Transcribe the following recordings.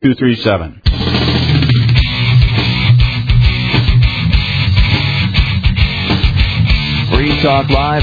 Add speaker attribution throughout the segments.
Speaker 1: 237.
Speaker 2: Free Talk Live,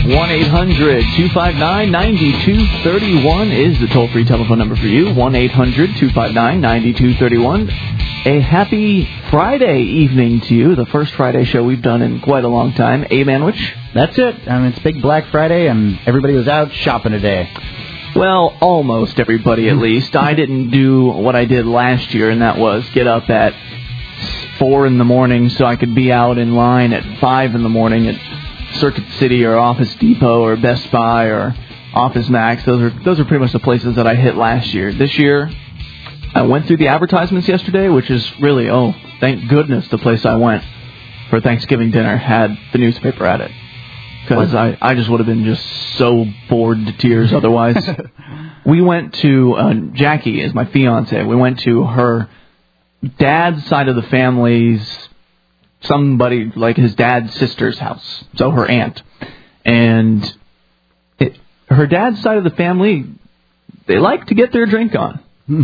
Speaker 2: 1-800-259-9231 is the toll-free telephone number for you, 1-800-259-9231. A happy Friday evening to you, the first Friday show we've done in quite a long time. Abe Anwich?
Speaker 3: That's it. It's Big Black Friday, and everybody was out shopping today.
Speaker 2: Well, almost everybody at least. I didn't do what I did last year, and that was get up at 4 in the morning so I could be out in line at 5 in the morning at Circuit City or Office Depot or Best Buy or Office Max. Those are pretty much the places that I hit last year. This year, I went through the advertisements yesterday, which is really, thank goodness the place I went for Thanksgiving dinner had the newspaper at it. Because I just would have been just so bored to tears otherwise. We went to, Jackie is my fiance, we went to her dad's side of the family's, somebody like his dad's sister's house, so her aunt. And her dad's side of the family, they like to get their drink on.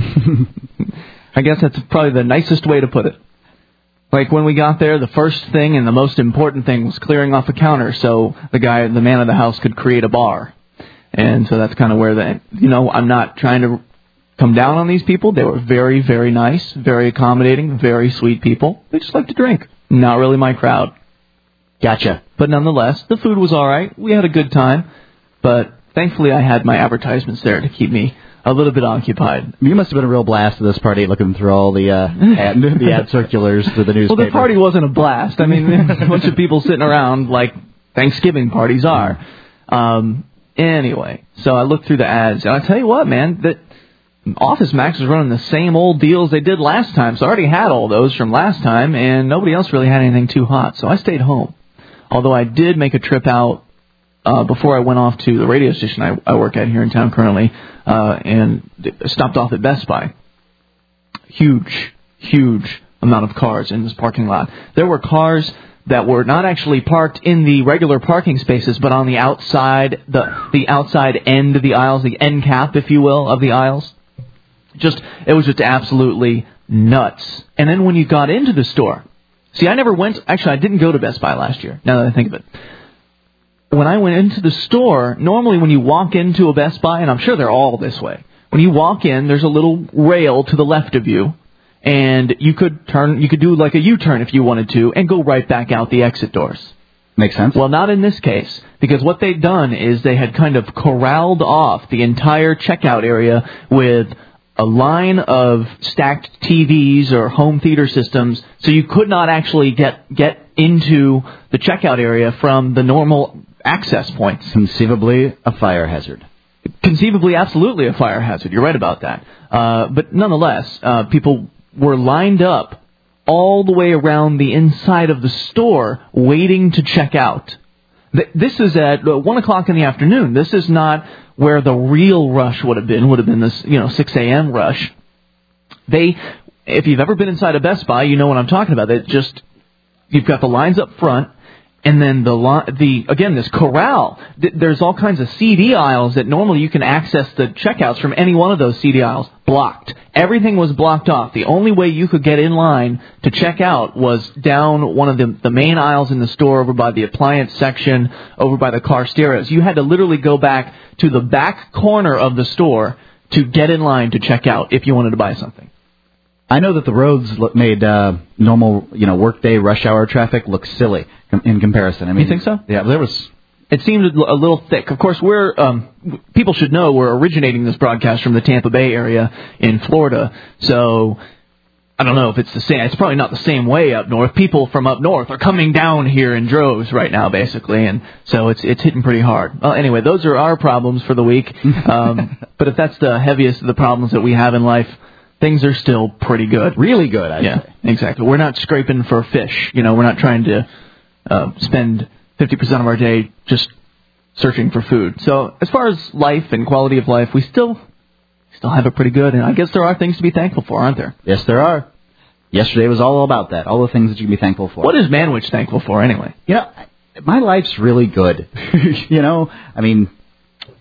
Speaker 2: I guess that's probably the nicest way to put it. Like when we got there, the first thing and the most important thing was clearing off a counter so the man of the house could create a bar. And so that's kind of where I'm not trying to come down on these people. They were very, very nice, very accommodating, very sweet people. They just like to drink. Not really my crowd.
Speaker 3: Gotcha.
Speaker 2: But nonetheless, the food was all right. We had a good time. But thankfully, I had my advertisements there to keep me a little bit occupied.
Speaker 3: You must have been a real blast at this party, looking through all the ad circulars for the newspaper.
Speaker 2: Well, the party wasn't a blast. I mean, a bunch of people sitting around like Thanksgiving parties are. Anyway, so I looked through the ads, and I tell you what, man, that Office Max is running the same old deals they did last time. So I already had all those from last time, and nobody else really had anything too hot. So I stayed home. Although I did make a trip out before I went off to the radio station I work at here in town currently, and stopped off at Best Buy. Huge amount of cars in this parking lot. There were cars that were not actually parked in the regular parking spaces, but on the outside, the outside end of the aisles, the end cap, if you will, of the aisles. It was just absolutely nuts. And then when you got into the store, I didn't go to Best Buy last year, now that I think of it. When I went into the store, normally when you walk into a Best Buy, and I'm sure they're all this way, when you walk in, there's a little rail to the left of you, and you could do like a U-turn if you wanted to, and go right back out the exit doors.
Speaker 3: Makes sense.
Speaker 2: Well, not in this case, because what they'd done is they had kind of corralled off the entire checkout area with a line of stacked TVs or home theater systems, so you could not actually get into the checkout area from the normal access points.
Speaker 3: Conceivably a fire hazard.
Speaker 2: Conceivably, absolutely a fire hazard. You're right about that. But nonetheless, people were lined up all the way around the inside of the store waiting to check out. This is at 1 o'clock in the afternoon. This is not where the real rush would have been this 6 a.m. rush. If you've ever been inside a Best Buy, you know what I'm talking about. You've got the lines up front, and then this corral. There's all kinds of CD aisles that normally you can access the checkouts from any one of those CD aisles. Blocked. Everything was blocked off. The only way you could get in line to check out was down one of the main aisles in the store, over by the appliance section, over by the car stereos. You had to literally go back to the back corner of the store to get in line to check out if you wanted to buy something.
Speaker 3: I know that the roads made normal, workday rush hour traffic look silly in comparison. I mean,
Speaker 2: you think so?
Speaker 3: Yeah, there was.
Speaker 2: It seemed a little thick. Of course, people should know we're originating this broadcast from the Tampa Bay area in Florida. So I don't know if it's the same. It's probably not the same way up north. People from up north are coming down here in droves right now, basically, and so it's hitting pretty hard. Well, anyway, those are our problems for the week. But if that's the heaviest of the problems that we have in life, things are still pretty good.
Speaker 3: Really good, I'd say.
Speaker 2: Exactly. We're not scraping for fish. We're not trying to spend 50% of our day just searching for food. So as far as life and quality of life, we still have it pretty good. And I guess there are things to be thankful for, aren't there?
Speaker 3: Yes, there are. Yesterday was all about that. All the things that you can be thankful for.
Speaker 2: What is Manwich thankful for, anyway?
Speaker 3: My life's really good. I mean,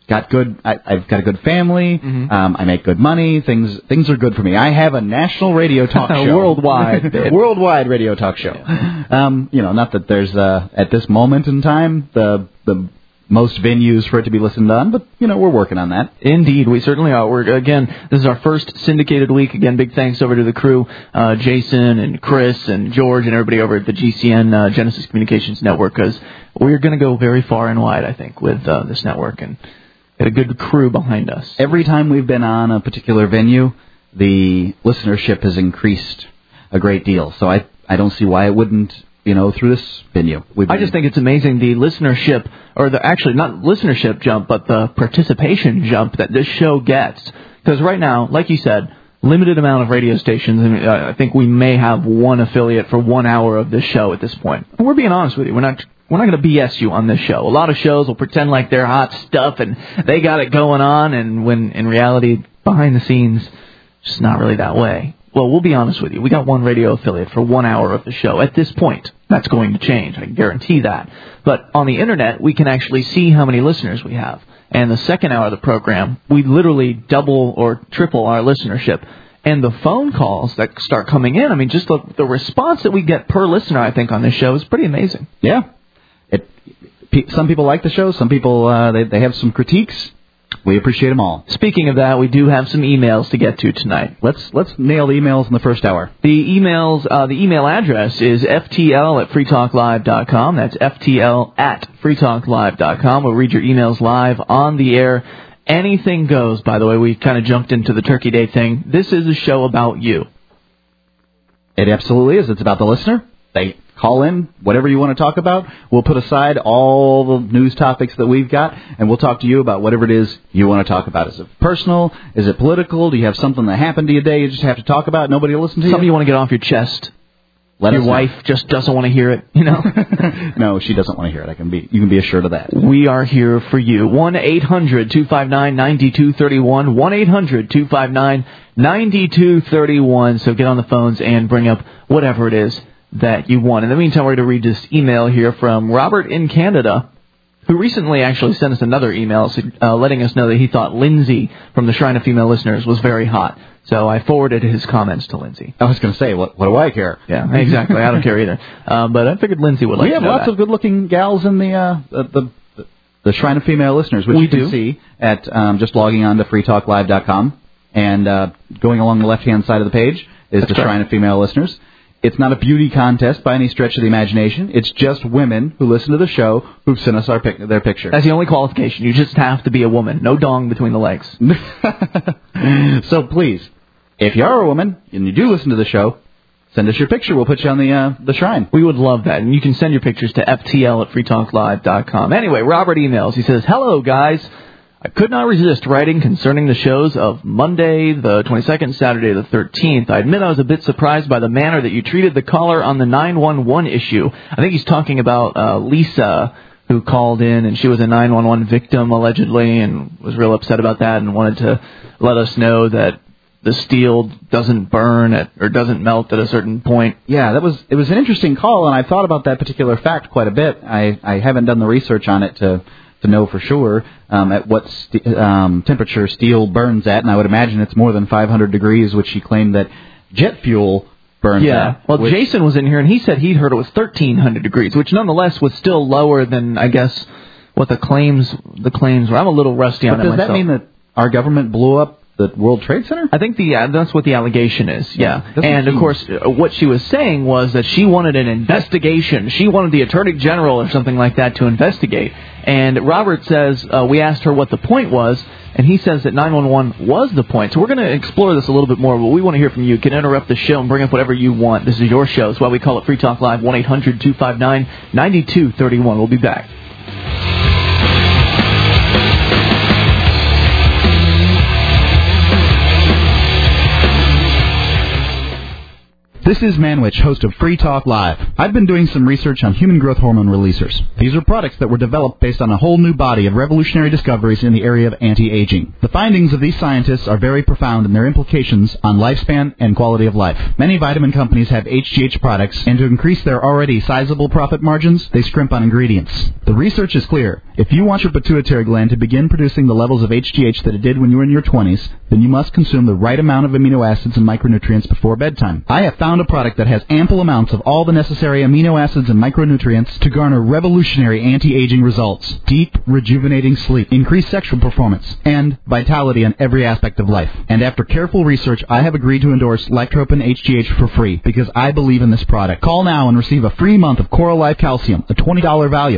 Speaker 3: I've got a good family. I make good money. Things are good for me. I have a national radio talk show. Worldwide radio talk show. Not that there's at this moment in time the most venues for it to be listened on, but we're working on that.
Speaker 2: Indeed, we certainly are. This is our first syndicated week. Again, big thanks over to the crew, Jason and Chris and George and everybody over at the GCN Genesis Communications Network, because we're going to go very far and wide, I think, with this network and get a good crew behind us.
Speaker 3: Every time we've been on a particular venue, the listenership has increased a great deal. So I don't see why it wouldn't, through this venue.
Speaker 2: I just think it's amazing the listenership, or actually not listenership jump, but the participation jump that this show gets. Because right now, like you said, limited amount of radio stations, and I think we may have one affiliate for 1 hour of this show at this point. And we're being honest with you. We're not going to BS you on this show. A lot of shows will pretend like they're hot stuff and they got it going on, and when in reality, behind the scenes, it's just not really that way. Well, we'll be honest with you. We got one radio affiliate for 1 hour of the show. At this point, that's going to change. I can guarantee that. But on the Internet, we can actually see how many listeners we have. And the second hour of the program, we literally double or triple our listenership. And the phone calls that start coming in, just the response that we get per listener, I think, on this show is pretty amazing.
Speaker 3: Yeah. Some people like the show. Some people, they have some critiques. We appreciate them all.
Speaker 2: Speaking of that, we do have some emails to get to tonight.
Speaker 3: Let's nail the emails in the first hour.
Speaker 2: The email address is ftl@freetalklive.com. That's ftl@freetalklive.com. We'll read your emails live on the air. Anything goes, by the way. We kind of jumped into the Turkey Day thing. This is a show about you.
Speaker 3: It absolutely is. It's about the listener. They call in whatever you want to talk about. We'll put aside all the news topics that we've got, and we'll talk to you about whatever it is you want to talk about. Is it personal? Is it political? Do you have something that happened to you today you just have to talk about? Nobody will listen to you?
Speaker 2: Something you want to get off your chest.
Speaker 3: Your
Speaker 2: wife just doesn't want to hear it,
Speaker 3: No, she doesn't want to hear it. You can be assured of that.
Speaker 2: We are here for you. 1-800-259-9231. 1-800-259-9231. So get on the phones and bring up whatever it is that you want. In the meantime, we're going to read this email here from Robert in Canada, who recently actually sent us another email letting us know that he thought Lindsay from the Shrine of Female Listeners was very hot. So I forwarded his comments to Lindsay.
Speaker 3: I was going to say, what do I care?
Speaker 2: Yeah, exactly. I don't care either. But I figured Lindsay would like to know.
Speaker 3: We have lots of good-looking gals in the Shrine of Female Listeners, which you can see at just logging on to freetalklive.com. And going along the left-hand side of the page is the Shrine of Female Listeners. It's not a beauty contest by any stretch of the imagination. It's just women who listen to the show who've sent us their picture.
Speaker 2: That's the only qualification. You just have to be a woman. No dong between the legs.
Speaker 3: So please, if you are a woman and you do listen to the show, send us your picture. We'll put you on the shrine.
Speaker 2: We would love that. And you can send your pictures to ftl@freetalklive.com. Anyway, Robert emails. He says, "Hello, guys. I could not resist writing concerning the shows of Monday the 22nd, Saturday the 13th. I admit I was a bit surprised by the manner that you treated the caller on the 911 issue." I think he's talking about Lisa, who called in, and she was a 911 victim, allegedly, and was real upset about that and wanted to let us know that the steel doesn't burn or doesn't melt at a certain point.
Speaker 3: Yeah, it was an interesting call, and I thought about that particular fact quite a bit. I haven't done the research on it to know for sure at what temperature steel burns at, and I would imagine it's more than 500 degrees, which he claimed that jet fuel burns at.
Speaker 2: Well, Jason was in here, and he said he'd heard it was 1,300 degrees, which nonetheless was still lower than, I guess, what the claims were. I'm a little rusty on that myself.
Speaker 3: Does that mean that our government blew up the World Trade Center?
Speaker 2: I think that's what the allegation is, yeah. And, of course, what she was saying was that she wanted an investigation. She wanted the Attorney General or something like that to investigate. And Robert says, we asked her what the point was, and he says that 911 was the point. So we're going to explore this a little bit more, but we want to hear from you. You can interrupt the show and bring up whatever you want. This is your show. That's why we call it Free Talk Live, 1-800-259-9231. We'll be back.
Speaker 3: This is Manwich, host of Free Talk Live. I've been doing some research on human growth hormone releasers. These are products that were developed based on a whole new body of revolutionary discoveries in the area of anti-aging. The findings of these scientists are very profound in their implications on lifespan and quality of life. Many vitamin companies have HGH products, and to increase their already sizable profit margins, they scrimp on ingredients. The research is clear. If you want your pituitary gland to begin producing the levels of HGH that it did when you were in your 20s, then you must consume the right amount of amino acids and micronutrients before bedtime. I have found a product that has ample amounts of all the necessary amino acids and micronutrients to garner revolutionary anti-aging results, deep, rejuvenating sleep, increased sexual performance, and vitality in every aspect of life. And after careful research, I have agreed to endorse Lyctropin HGH for free because I believe in this product. Call now and receive a free month of Coral Life Calcium, a $20 value.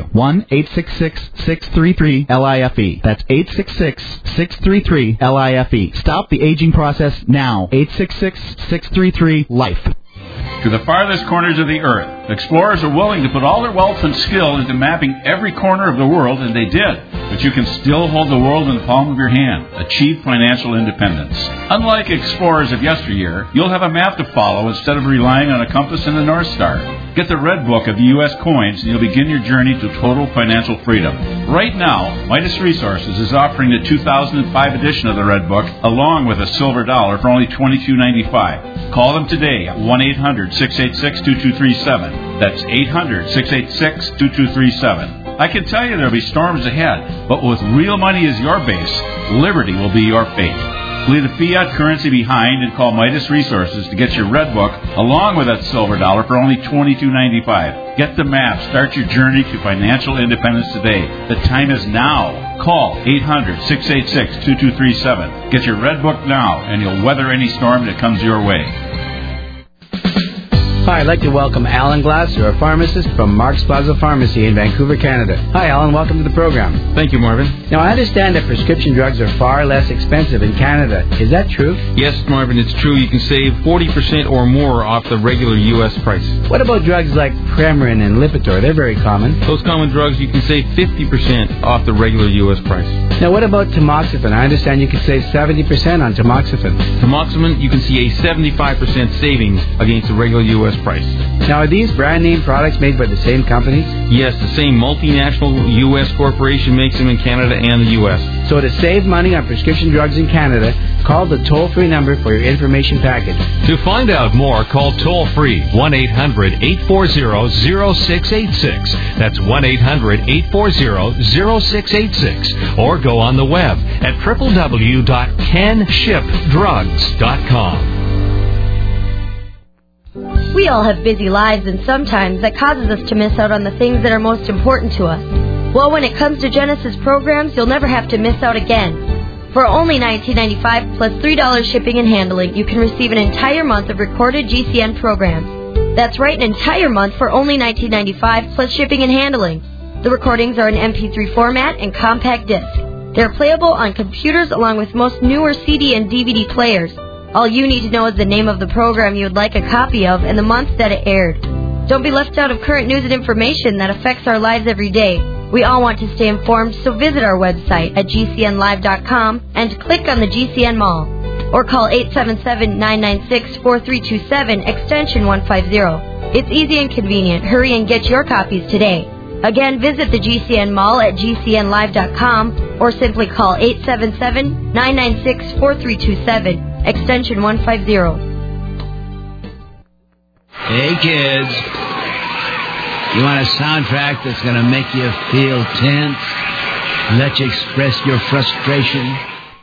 Speaker 3: 1-866-633-LIFE. That's 866-633-LIFE. Stop the aging process now. 866-633-LIFE.
Speaker 1: To the farthest corners of the earth, explorers are willing to put all their wealth and skill into mapping every corner of the world, and they did. But you can still hold the world in the palm of your hand. Achieve financial independence. Unlike explorers of yesteryear, you'll have a map to follow instead of relying on a compass and the North Star. Get the Red Book of the U.S. coins, and you'll begin your journey to total financial freedom. Right now, Midas Resources is offering the 2005 edition of the Red Book, along with a silver dollar for only $22.95. Call them today at 1-800-686-2237. That's 800-686-2237. I can tell you there'll be storms ahead, but with real money as your base, liberty will be your fate. Leave the fiat currency behind and call Midas Resources to get your Red Book along with that silver dollar for only $22.95. Get the map. Start your journey to financial independence today. The time is now. Call 800-686-2237. Get your Red Book now, and you'll weather any storm that comes your way.
Speaker 4: Hi, I'd like to welcome Alan Glasser, a pharmacist from Mark's Plaza Pharmacy in Vancouver, Canada. Hi, Alan. Welcome to the program.
Speaker 5: Thank you, Marvin.
Speaker 4: Now, I understand that prescription drugs are far less expensive in Canada. Is that true?
Speaker 5: Yes, Marvin, it's true. You can save 40% or more off the regular U.S. price.
Speaker 4: What about drugs like Premarin and Lipitor? They're very common.
Speaker 5: Those common drugs, you can save 50% off the regular U.S. price.
Speaker 4: Now, what about tamoxifen? I understand you can save 70% on tamoxifen.
Speaker 5: Tamoxifen, you can see a 75% savings against the regular U.S. price.
Speaker 4: Now, are these brand-name products made by the same companies?
Speaker 5: Yes, the same multinational U.S. corporation makes them in Canada and the U.S.
Speaker 4: So to save money on prescription drugs in Canada, call the toll-free number for your information package.
Speaker 6: To find out more, call toll-free 1-800-840-0686. That's 1-800-840-0686. Or go on the web at www.canshipdrugs.com.
Speaker 7: We all have busy lives, and sometimes that causes us to miss out on the things that are most important to us. Well, when it comes to Genesis programs, you'll never have to miss out again. For only $19.95 plus $3 shipping and handling, you can receive an entire month of recorded GCN programs. That's right, an entire month for only $19.95 plus shipping and handling. The recordings are in MP3 format and compact disc. They're playable on computers along with most newer CD and DVD players. All you need to know is the name of the program you would like a copy of and the month that it aired. Don't be left out of current news and information that affects our lives every day. We all want to stay informed, so visit our website at gcnlive.com and click on the GCN Mall. Or call 877-996-4327, extension 150. It's easy and convenient. Hurry and get your copies today. Again, visit the GCN Mall at gcnlive.com or simply call 877-996-4327. Extension 150.
Speaker 8: Hey, kids. You want a soundtrack that's going to make you feel tense? Let you express your frustration?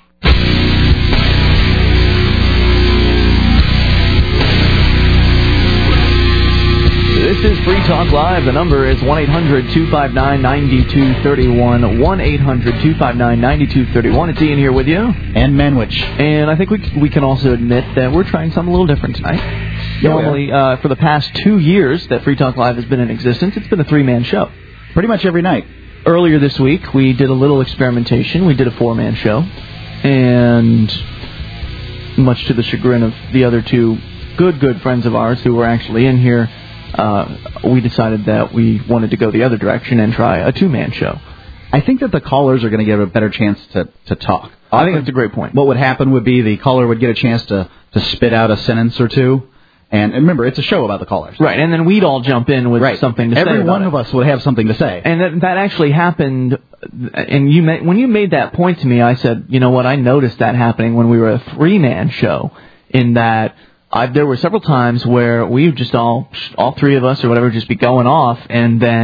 Speaker 2: This is Free Talk Live. The number is 1-800-259-9231. 1-800-259-9231. It's Ian here with you.
Speaker 3: And Manwich.
Speaker 2: And I think we can also admit that we're trying something a little different tonight. Normally, for the past 2 years that Free Talk Live has been in existence, it's been a three-man show.
Speaker 3: Pretty much every night.
Speaker 2: Earlier this week, we did a little experimentation. We did a four-man show. And much to the chagrin of the other two good friends of ours who were actually in here, we decided that we wanted to go the other direction and try a two-man show.
Speaker 3: I think that the callers are going to get a better chance to talk.
Speaker 2: I think that's a great point.
Speaker 3: What would happen would be the caller would get a chance to spit out a sentence or two. And remember, it's a show about the callers.
Speaker 2: Right, and then we'd all jump in with something to say.
Speaker 3: Every one of us would have something to say.
Speaker 2: And that actually happened, and when you made that point to me, I said, you know what, I noticed that happening when we were a three-man show, in that there were several times where we would just all three of us or whatever just be going off, and then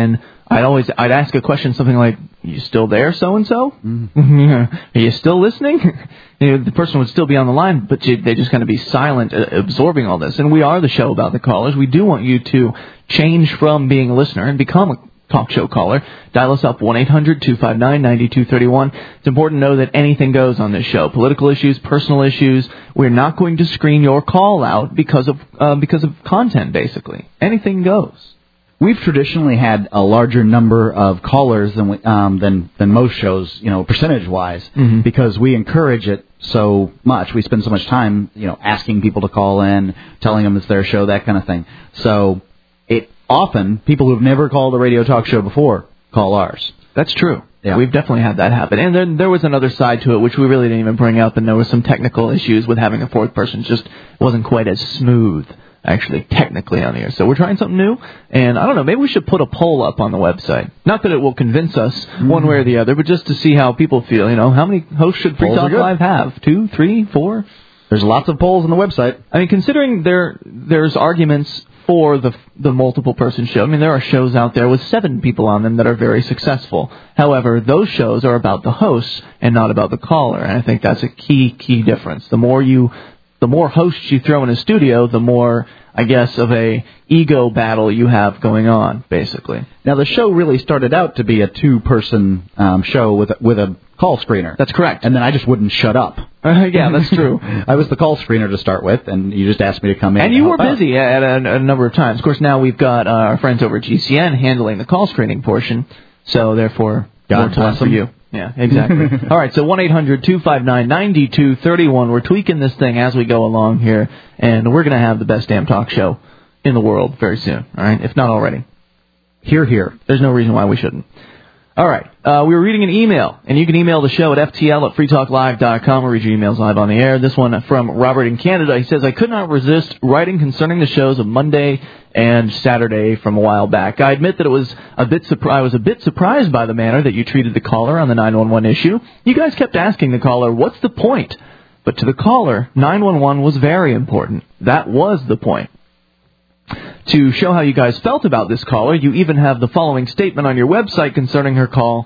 Speaker 2: I'd ask a question, something like, "You still there, so-and-so? Are you still listening?" The person would still be on the line, but they just kind of be silent, absorbing all this. And we are the show about the callers. We do want you to change from being a listener and become a talk show caller. Dial us up 1-800-259-9231. It's important to know that anything goes on this show. Political issues, personal issues. We're not going to screen your call out because of content, basically. Anything goes.
Speaker 3: We've traditionally had a larger number of callers than most shows, percentage-wise, because we encourage it so much. We spend so much time, asking people to call in, telling them it's their show, that kind of thing. So often, people who've never called a radio talk show before call ours.
Speaker 2: That's true.
Speaker 3: Yeah.
Speaker 2: We've definitely had that happen. And then there was another side to it, which we really didn't even bring up, and there were some technical issues with having a fourth person. Just wasn't quite as smooth, actually, technically on the air. So we're trying something new, and I don't know, maybe we should put a poll up on the website. Not that it will convince us one way or the other, but just to see how people feel. How many hosts should Free Talk Live have? 2, 3, 4?
Speaker 3: There's lots of polls on the website.
Speaker 2: I mean, considering there's arguments for the multiple person show. I mean, there are shows out there with 7 people on them that are very successful. However, those shows are about the hosts and not about the caller, and I think that's a key difference. The more hosts you throw in a studio, the more, I guess, of a ego battle you have going on, basically.
Speaker 3: Now, the show really started out to be a 2-person show with a call screener.
Speaker 2: That's correct.
Speaker 3: And then I just wouldn't shut up.
Speaker 2: Yeah, that's true.
Speaker 3: I was the call screener to start with, and you just asked me to come in.
Speaker 2: And you were busy at a number of times. Of course, now we've got our friends over at GCN handling the call screening portion, so therefore, more time for you. Yeah, exactly. All right, so 1-800-259-9231. We're tweaking this thing as we go along here, and we're going to have the best damn talk show in the world very soon, all right, if not already.
Speaker 3: Hear, hear.
Speaker 2: There's no reason why we shouldn't. All right, we were reading an email, and you can email the show at ftl@freetalklive.com. We'll read your emails live on the air. This one from Robert in Canada. He says, I could not resist writing concerning the shows of Monday and Saturday from a while back. I admit that I was a bit surprised by the manner that you treated the caller on the 911 issue. You guys kept asking the caller, what's the point? But to the caller, 911 was very important. That was the point. To show how you guys felt about this caller, you even have the following statement on your website concerning her call,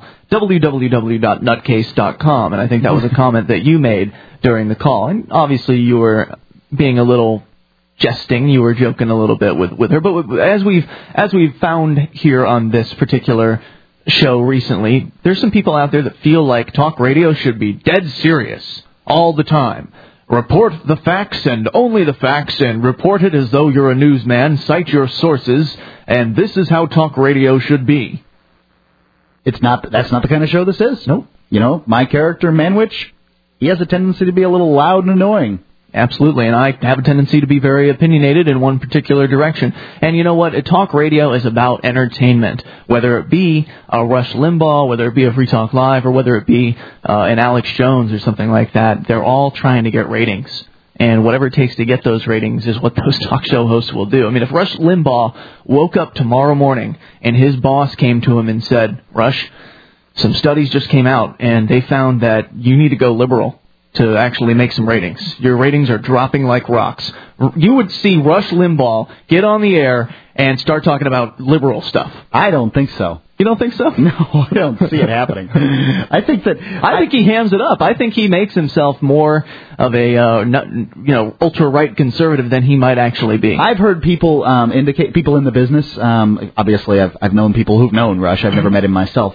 Speaker 2: www.nutcase.com. And I think that was a comment that you made during the call. And obviously you were being a little jesting, you were joking a little bit with her. But as we've found here on this particular show recently, there's some people out there that feel like talk radio should be dead serious all the time. Report the facts and only the facts, and report it as though you're a newsman. Cite your sources, and this is how talk radio should be.
Speaker 3: That's not the kind of show this is.
Speaker 2: Nope.
Speaker 3: My character, Manwich, he has a tendency to be a little loud and annoying.
Speaker 2: Absolutely, and I have a tendency to be very opinionated in one particular direction. And you know what? A talk radio is about entertainment, whether it be a Rush Limbaugh, whether it be a Free Talk Live, or whether it be an Alex Jones or something like that. They're all trying to get ratings. And whatever it takes to get those ratings is what those talk show hosts will do. I mean, if Rush Limbaugh woke up tomorrow morning and his boss came to him and said, Rush, some studies just came out, and they found that you need to go liberal to actually make some ratings. Your ratings are dropping like rocks. You would see Rush Limbaugh get on the air and start talking about liberal stuff.
Speaker 3: I don't think so.
Speaker 2: You don't think so?
Speaker 3: No, I don't see it happening. I think
Speaker 2: he hams it up. I think he makes himself more of a ultra-right conservative than he might actually be.
Speaker 3: I've heard people indicate, people in the business, obviously I've known people who've known Rush. I've never met him myself.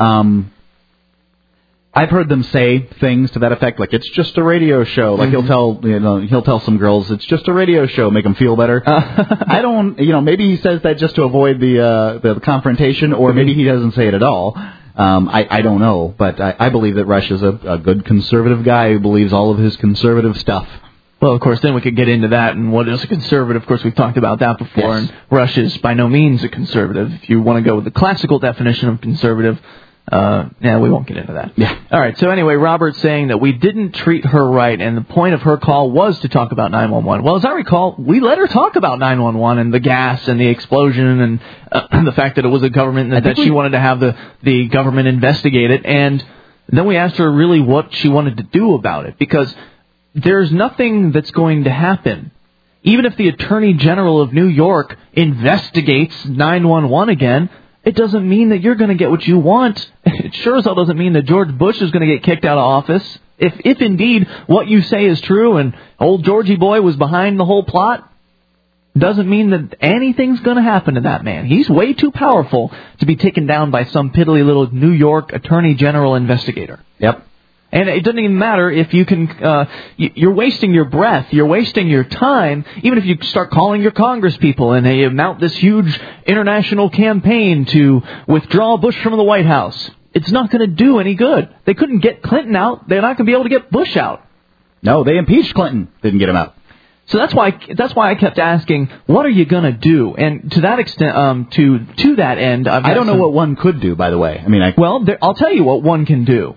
Speaker 3: I've heard them say things to that effect, like it's just a radio show. Like he'll tell some girls it's just a radio show, make them feel better. I don't, maybe he says that just to avoid the confrontation, or maybe he doesn't say it at all. I don't know, but I believe that Rush is a good conservative guy who believes all of his conservative stuff.
Speaker 2: Well, of course, then we could get into that and what is a conservative. Of course, we've talked about that before, yes. And Rush is by no means a conservative. If you want to go with the classical definition of conservative, we won't get into that.
Speaker 3: Yeah.
Speaker 2: All right. So anyway, Robert's saying that we didn't treat her right, and the point of her call was to talk about 911. Well, as I recall, we let her talk about 911 and the gas and the explosion and the fact that it was a government and that she wanted to have the government investigate it. And then we asked her really what she wanted to do about it, because there's nothing that's going to happen. Even if the Attorney General of New York investigates 911 again, It doesn't mean that you're going to get what you want. It sure as hell doesn't mean that George Bush is going to get kicked out of office. If indeed what you say is true and old Georgie boy was behind the whole plot, doesn't mean that anything's going to happen to that man. He's way too powerful to be taken down by some piddly little New York Attorney General investigator.
Speaker 3: Yep.
Speaker 2: And it doesn't even matter if you can, you're wasting your breath, you're wasting your time, even if you start calling your Congress people and they mount this huge international campaign to withdraw Bush from the White House. It's not going to do any good. They couldn't get Clinton out. They're not going to be able to get Bush out.
Speaker 3: No, they impeached Clinton. Didn't get him out.
Speaker 2: So that's why I kept asking, what are you going to do? And to that extent, to that end,
Speaker 3: I don't know what one could do, by the way.
Speaker 2: I'll tell you what one can do.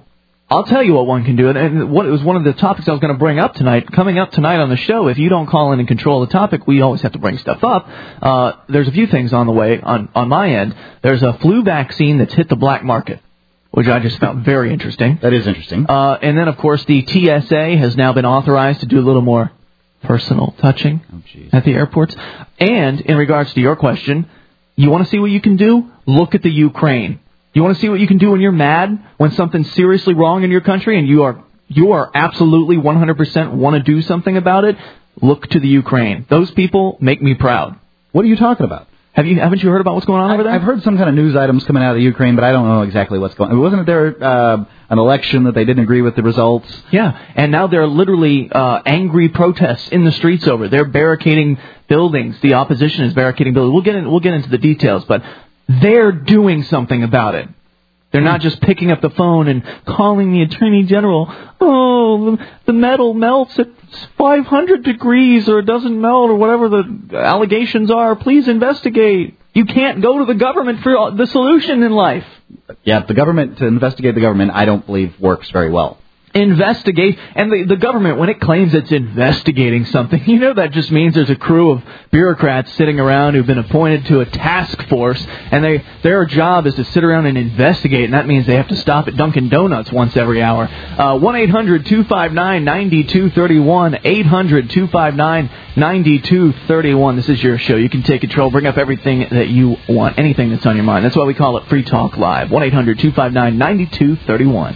Speaker 2: And what it was one of the topics I was going to bring up tonight. Coming up tonight on the show, if you don't call in and control the topic, we always have to bring stuff up. There's a few things on the way on my end. There's a flu vaccine that's hit the black market, which I just found very interesting.
Speaker 3: That is interesting.
Speaker 2: And then, of course, the TSA has now been authorized to do a little more personal touching at the airports. And in regards to your question, you want to see what you can do? Look at the Ukraine. You want to see what you can do when you're mad, when something's seriously wrong in your country and you are absolutely 100% want to do something about it? Look to the Ukraine. Those people make me proud.
Speaker 3: What are you talking about?
Speaker 2: Haven't you heard about what's going on over there?
Speaker 3: I've heard some kind of news items coming out of the Ukraine, but I don't know exactly what's going on. Wasn't there an election that they didn't agree with the results?
Speaker 2: Yeah, and now there are literally angry protests in the streets over. They're barricading buildings. The opposition is barricading buildings. We'll get into the details, but they're doing something about it. They're not just picking up the phone and calling the Attorney General. Oh, the metal melts at 500 degrees or it doesn't melt or whatever the allegations are. Please investigate. You can't go to the government for the solution in life.
Speaker 3: Yeah, to investigate the government, I don't believe works very well.
Speaker 2: Investigate, and the government, when it claims it's investigating something, that just means there's a crew of bureaucrats sitting around who've been appointed to a task force, and their job is to sit around and investigate, and that means they have to stop at Dunkin' Donuts once every hour. 1-800-259-9231, 800-259-9231. This is your show. You can take control, bring up everything that you want, anything that's on your mind. That's why we call it Free Talk Live. 1-800-259-9231.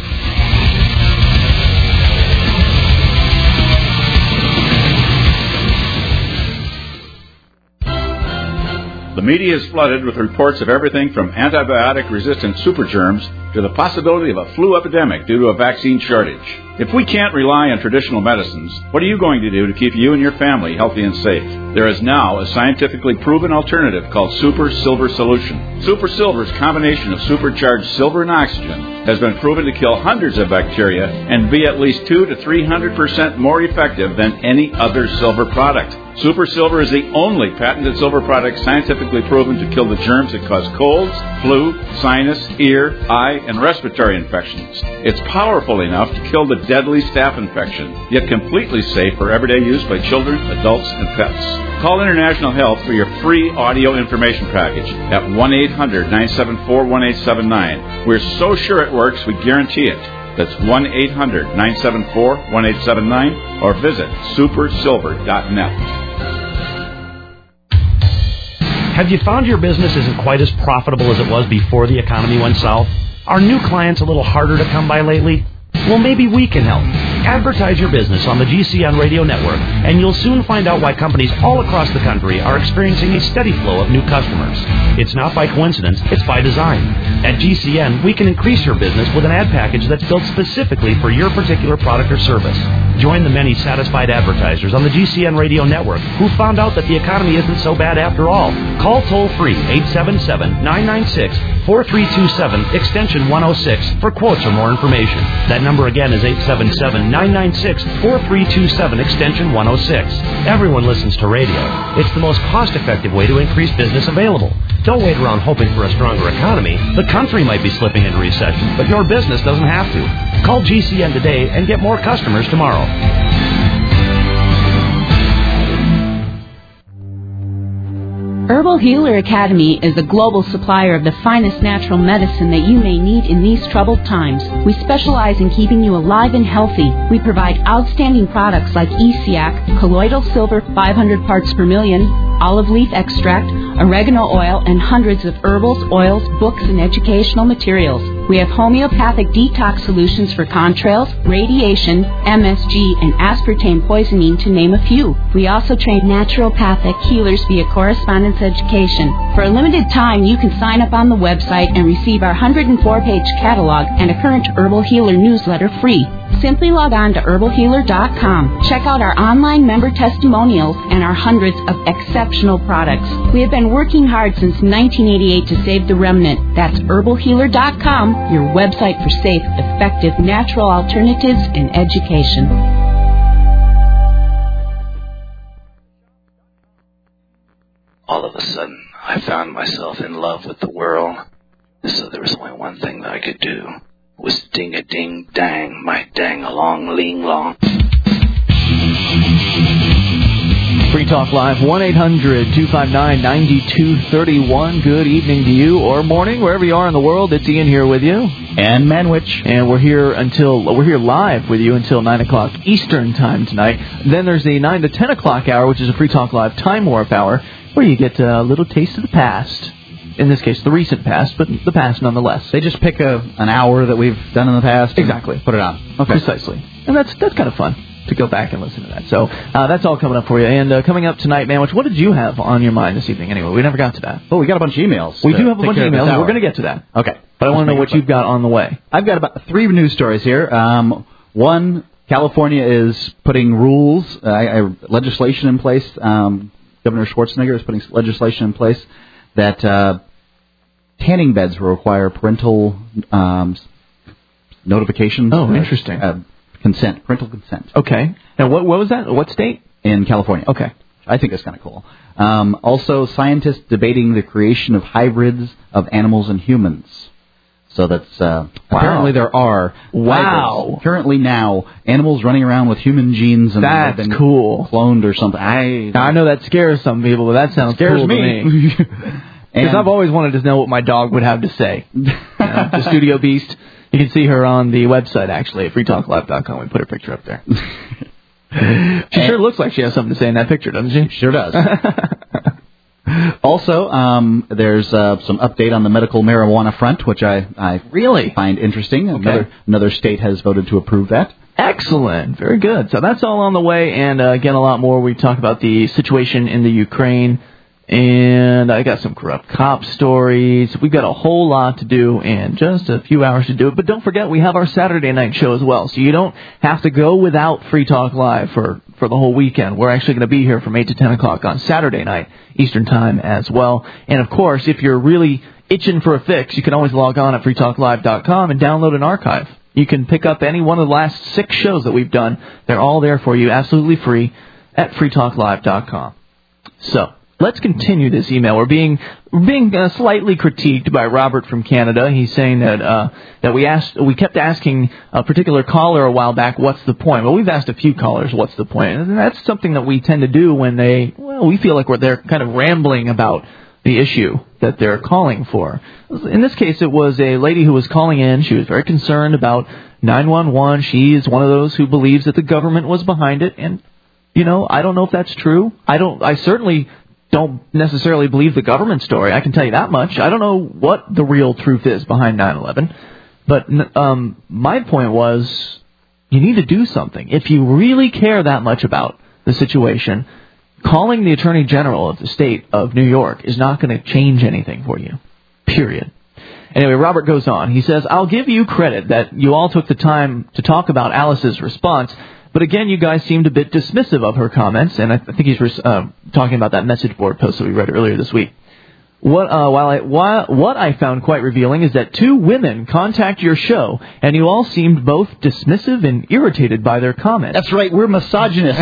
Speaker 1: The media is flooded with reports of everything from antibiotic-resistant supergerms to the possibility of a flu epidemic due to a vaccine shortage. If we can't rely on traditional medicines, what are you going to do to keep you and your family healthy and safe? There is now a scientifically proven alternative called Super Silver Solution. Super Silver's combination of supercharged silver and oxygen has been proven to kill hundreds of bacteria and be at least 200 to 300% more effective than any other silver product. Super Silver is the only patented silver product scientifically proven to kill the germs that cause colds, flu, sinus, ear, eye, and respiratory infections. It's powerful enough to kill the deadly staph infection, yet completely safe for everyday use by children, adults, and pets. Call International Health for your free audio information package at 1-800-974-1879. We're so sure it works, we guarantee it. That's 1-800-974-1879 or visit supersilver.net.
Speaker 9: Have you found your business isn't quite as profitable as it was before the economy went south? Are new clients a little harder to come by lately? Well, maybe we can help. Advertise your business on the GCN radio network, and you'll soon find out why companies all across the country are experiencing a steady flow of new customers. It's not by coincidence, it's by design. At GCN, we can increase your business with an ad package that's built specifically for your particular product or service. Join the many satisfied advertisers on the GCN radio network who found out that the economy isn't so bad after all. Call toll-free 877-996-4327, extension 106 for quotes or more information. That number again is 877-996-4327, extension 106. Everyone listens to radio. It's the most cost-effective way to increase business available. Don't wait around hoping for a stronger economy. The country might be slipping into recession, but your business doesn't have to. Call GCN today and get more customers tomorrow.
Speaker 10: Herbal Healer Academy is a global supplier of the finest natural medicine that you may need in these troubled times. We specialize in keeping you alive and healthy. We provide outstanding products like ESIAC, colloidal silver 500 parts per million, olive leaf extract, oregano oil, and hundreds of herbals, oils, books, and educational materials. We have homeopathic detox solutions for contrails, radiation, MSG, and aspartame poisoning, to name a few. We also train naturopathic healers via correspondence education. For a limited time, you can sign up on the website and receive our 104-page catalog and a current Herbal Healer newsletter free. Simply log on to herbalhealer.com. Check out our online member testimonials and our hundreds of exceptional products. We have been working hard since 1988 to save the remnant. That's herbalhealer.com, your website for safe, effective, natural alternatives and education.
Speaker 11: All of a sudden, I found myself in love with the world. So there was only one thing that I could do. Was ding-a-ding-dang, my dang-along-ling-long.
Speaker 2: Free Talk Live, 1-800-259-9231. Good evening to you, or morning, wherever you are in the world. It's Ian here with you.
Speaker 3: And Manwich.
Speaker 2: And we're here live with you until 9 o'clock Eastern Time tonight. Then there's the 9 to 10 o'clock hour, which is a Free Talk Live Time Warp Hour, where you get a little taste of the past. In this case, the recent past, but the past nonetheless.
Speaker 3: They just pick an hour that we've done in the past.
Speaker 2: Exactly.
Speaker 3: Put it on. Okay.
Speaker 2: Precisely. And that's kind of fun to go back and listen to that. So that's all coming up for you. And coming up tonight, Manwich, what did you have on your mind this evening anyway? We never got to that.
Speaker 3: Oh, we got a bunch of emails.
Speaker 2: We do have a bunch of emails, and we're going to get to that.
Speaker 3: Okay.
Speaker 2: But I want to know what you've got on the way.
Speaker 3: I've got about 3 news stories here. One, California is putting rules, legislation in place. Governor Schwarzenegger is putting legislation in place that tanning beds will require parental notifications.
Speaker 2: Oh, interesting.
Speaker 3: Parental consent.
Speaker 2: Okay. Now, what was that? What state?
Speaker 3: In California.
Speaker 2: Okay.
Speaker 3: I think that's kind of cool. Also, scientists debating the creation of hybrids of animals and humans. So that's apparently there are hybrids. Currently now, animals running around with human genes and
Speaker 2: that's
Speaker 3: been
Speaker 2: cool.
Speaker 3: Cloned or something.
Speaker 2: I know that scares some people, but that sounds cool to me. Because I've always wanted to know what my dog would have to say. The Studio Beast. You can see her on the website, actually, at freetalklive.com. We put her picture up there. She sure looks like she has something to say in that picture, doesn't she?
Speaker 3: Sure does. Also, there's some update on the medical marijuana front, which I really find interesting.
Speaker 2: Okay.
Speaker 3: Another state has voted to approve that.
Speaker 2: Excellent. Very good. So that's all on the way. And, again, a lot more. We talk about the situation in the Ukraine. And I got some corrupt cop stories. We've got a whole lot to do and just a few hours to do it. But don't forget, we have our Saturday night show as well. So you don't have to go without Free Talk Live for the whole weekend. We're actually going to be here from 8 to 10 o'clock on Saturday night, Eastern Time as well. And, of course, if you're really itching for a fix, you can always log on at freetalklive.com and download an archive. You can pick up any one of the last 6 shows that we've done. They're all there for you, absolutely free, at freetalklive.com. So let's continue this email. We're being slightly critiqued by Robert from Canada. He's saying that we kept asking a particular caller a while back, what's the point? Well, we've asked a few callers, what's the point? And that's something that we tend to do when we feel like they're kind of rambling about the issue that they're calling for. In this case, it was a lady who was calling in. She was very concerned about 911. She is one of those who believes that the government was behind it. And, I don't know if that's true. I certainly don't necessarily believe the government story. I can tell you that much. I don't know what the real truth is behind 9/11. But my point was, you need to do something. If you really care that much about the situation, calling the Attorney General of the state of New York is not going to change anything for you. Period. Anyway, Robert goes on. He says, I'll give you credit that you all took the time to talk about Alice's response. But again, you guys seemed a bit dismissive of her comments, and I think he's talking about that message board post that we read earlier this week. What I found quite revealing is that 2 women contact your show, and you all seemed both dismissive and irritated by their comments.
Speaker 3: That's right, we're misogynists.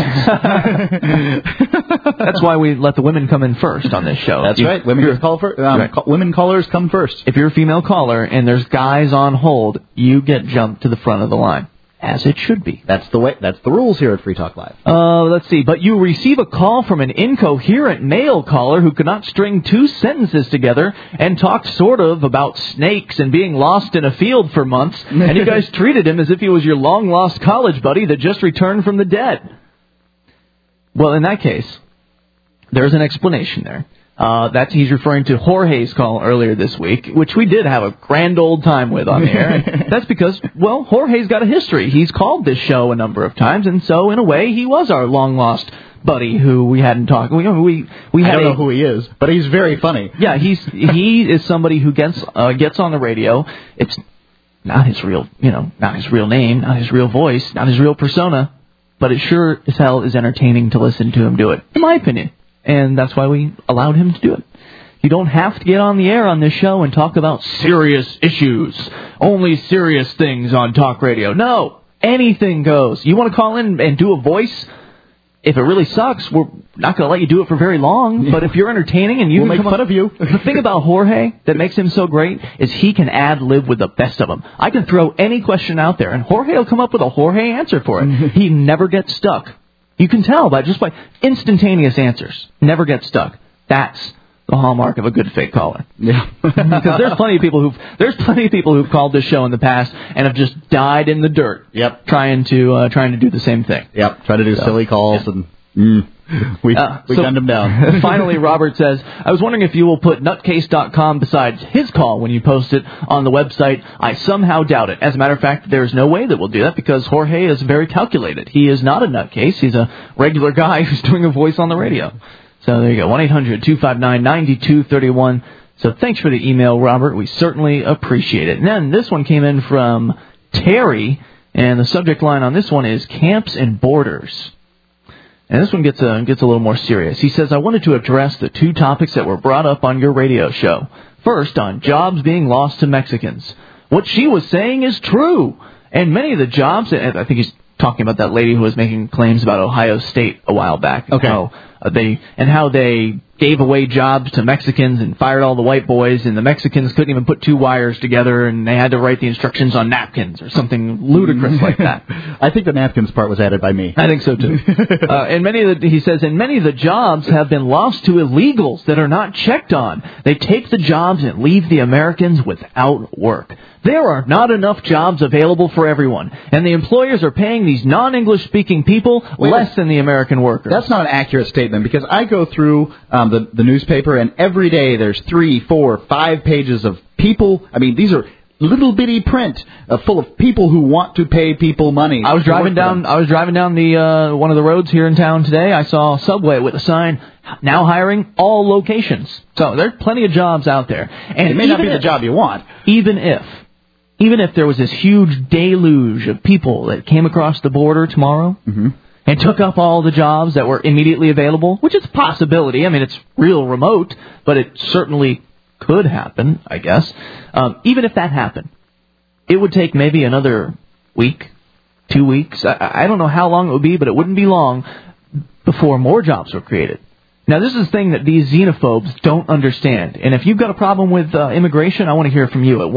Speaker 2: That's why we let the women come in first on this show.
Speaker 3: That's right, women callers come first.
Speaker 2: If you're a female caller and there's guys on hold, you get jumped to the front of the line. As it should be.
Speaker 3: That's the rules here at Free Talk Live.
Speaker 2: Let's see. But you receive a call from an incoherent male caller who could not string 2 sentences together and talked sort of about snakes and being lost in a field for months, and you guys treated him as if he was your long-lost college buddy that just returned from the dead. Well, in that case, There's an explanation there. He's referring to Jorge's call earlier this week, which we did have a grand old time with on the air. And that's because, well, Jorge's got a history. He's called this show a number of times, and so in a way, he was our long-lost buddy who we hadn't talked. We
Speaker 3: I don't know who he is, but he's very funny.
Speaker 2: Yeah, he is somebody who gets on the radio. It's not his real, not his real name, not his real voice, not his real persona, but it sure as hell is entertaining to listen to him do it, in my opinion. And that's why we allowed him to do it. You don't have to get on the air on this show and talk about serious issues. Only serious things on talk radio. No, anything goes. You want to call in and do a voice? If it really sucks, we're not going to let you do it for very long. But if you're entertaining and you
Speaker 3: we'll make fun of you.
Speaker 2: The thing about Jorge that makes him so great is he can ad-lib with the best of them. I can throw any question out there, and Jorge will come up with a Jorge answer for it. He never gets stuck. You can tell by instantaneous answers. Never get stuck. That's the hallmark of a good fake caller.
Speaker 3: Yeah.
Speaker 2: Because there's plenty of people who've called this show in the past and have just died in the dirt.
Speaker 3: Yep.
Speaker 2: Trying to do the same thing.
Speaker 3: Yep. Try to do silly calls and we gunned him down.
Speaker 2: Finally, Robert says, I was wondering if you will put nutcase.com besides his call when you post it on the website. I somehow doubt it. As a matter of fact, there's no way that we'll do that because Jorge is very calculated. He is not a nutcase. He's a regular guy who's doing a voice on the radio. So there you go, 1-800-259-9231. So thanks for the email, Robert. We certainly appreciate it. And then this one came in from Terry, and the subject line on this one is Camps and Borders. And this one gets a little more serious. He says, I wanted to address the two topics that were brought up on your radio show. First, on jobs being lost to Mexicans. What she was saying is true. And many of the jobs, I think he's talking about that lady who was making claims about Ohio State a while back.
Speaker 3: Okay.
Speaker 2: How they gave away jobs to Mexicans and fired all the white boys, and the Mexicans couldn't even put two wires together, and they had to write the instructions on napkins or something ludicrous like that.
Speaker 3: I think the napkins part was added by me.
Speaker 2: I think so too. He says, many of the jobs have been lost to illegals that are not checked on. They take the jobs and leave the Americans without work. There are not enough jobs available for everyone, and the employers are paying these non-English speaking people less than the American workers.
Speaker 3: That's not an accurate statement, because I go through the newspaper, and every day there's 3, 4, 5 pages of people. I mean, these are little bitty print full of people who want to pay people money.
Speaker 2: I was driving down the one of the roads here in town today. I saw a Subway with a sign, now hiring all locations. So there's plenty of jobs out there. And
Speaker 3: it may not be the job you want.
Speaker 2: Even if there was this huge deluge of people that came across the border tomorrow and took up all the jobs that were immediately available, which is a possibility. I mean, it's real remote, but it certainly could happen, I guess. Even if that happened, it would take maybe another week, 2 weeks. I don't know how long it would be, but it wouldn't be long before more jobs were created. Now, this is the thing that these xenophobes don't understand. And if you've got a problem with immigration, I want to hear from you at